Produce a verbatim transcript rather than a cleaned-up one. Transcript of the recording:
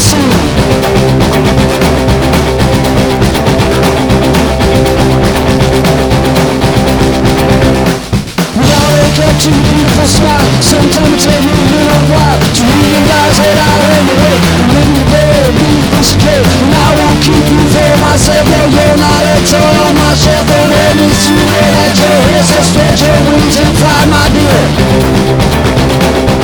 Too beautiful smile. Sometimes it takes me a little while to realize that I am away. I'm living the day, leave this day. And I won't keep you for myself. No, you're not at all on my shelf. Don't let me see you that you're here. So spread your wings and fly, my dear.